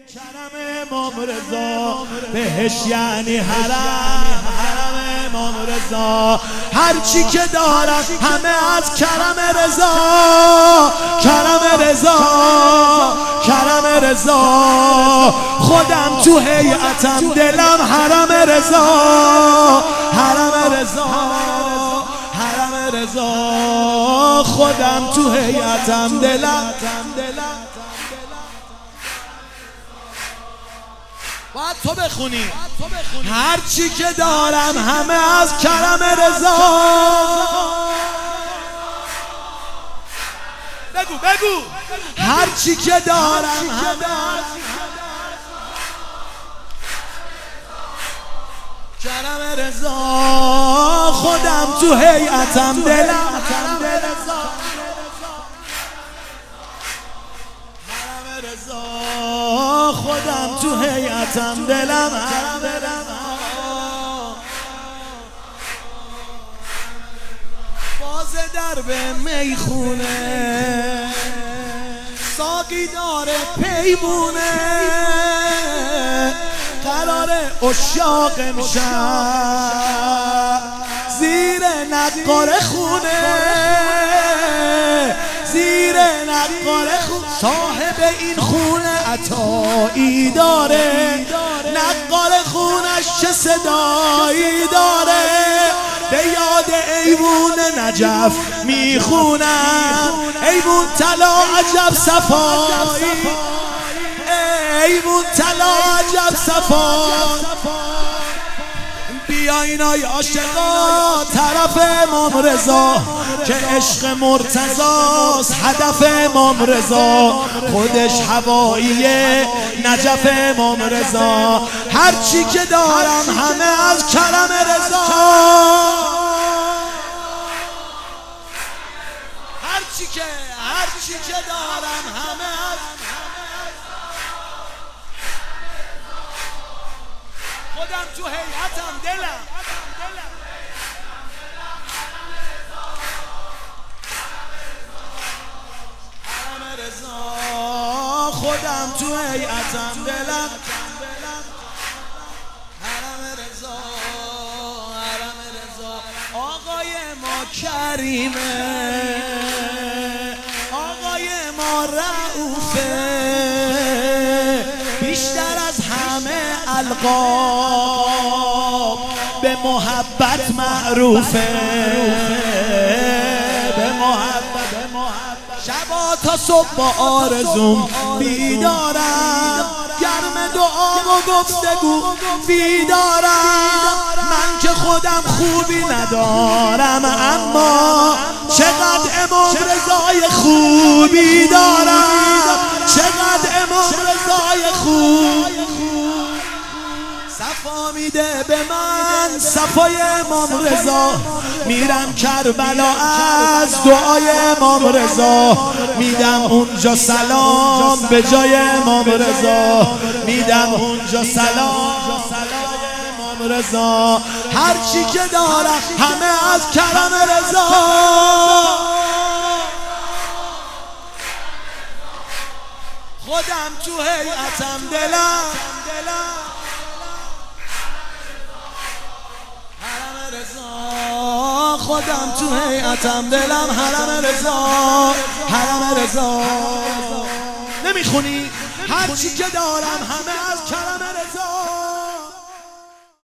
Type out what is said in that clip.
کرم امام رضا بهش یعنی حرم امام رضا. هرچی که دارم همه از کرم رضا، کرم رضا، کرم رضا. خودم تو هیئتم دلم حرم رضا، حرم رضا، حرم رضا. خودم تو هیئتم دلم باید تو بخونی. هرچی که دارم همه از کرم رضا. بگو بگو. هرچی که دارم همه از کرم رضا. خودم تو هیئتم دلم حرم رضا، حرم رضا. خودم تو هیئتم دلم حرم رضا. باز درب میخونه ساقی داره پیمونه. قرار اشاق امشب زیر نقاره خونه، زیر نقاره خونه. صاحب این خونه عطایی داره، نقاره خونش چه صدایی داره. به یاد ایوون نجف میخونم، ایوون طلا عجب صفایی، ایوون طلا عجب صفایی. بیاین ای عاشقا طرف امام رضا که عشق مرتضاست هدف امام رضا. خودش هواییه نجف امام رضا. هرچی که دارم همه از کرم رضا، هرچی که دارم همه از خودم تو هیئتم دلم حرم رضا. خودم تو هیئتم دلم حرم رضا، حرم رضا. آقای ما کریمه، آقای ما رؤوفه. بیشتر از همه القاب به محبت معروفه، به محبت. شبا تا صبح با آرزوم بیدارم، گرم دعا و گفتگو بیدارم. من که خودم خوبی ندارم اما چقدر امام رضای خوبی دارم، چقدر امام رضای خوب. صفا میده به من صفای امام رضا. میرم کربلا از دعای امام رضا. میدم اونجا سلام به جای امام رضا، میدم اونجا سلام امام رضا. هرچی که دارم همه از کرم رضا. خودم تو هیئتم دلم حرم رضا. خودم تو هیئتم دلم حرم رضا، حرم رضا. نمیخونی؟ هرچی که دارم همه از کرم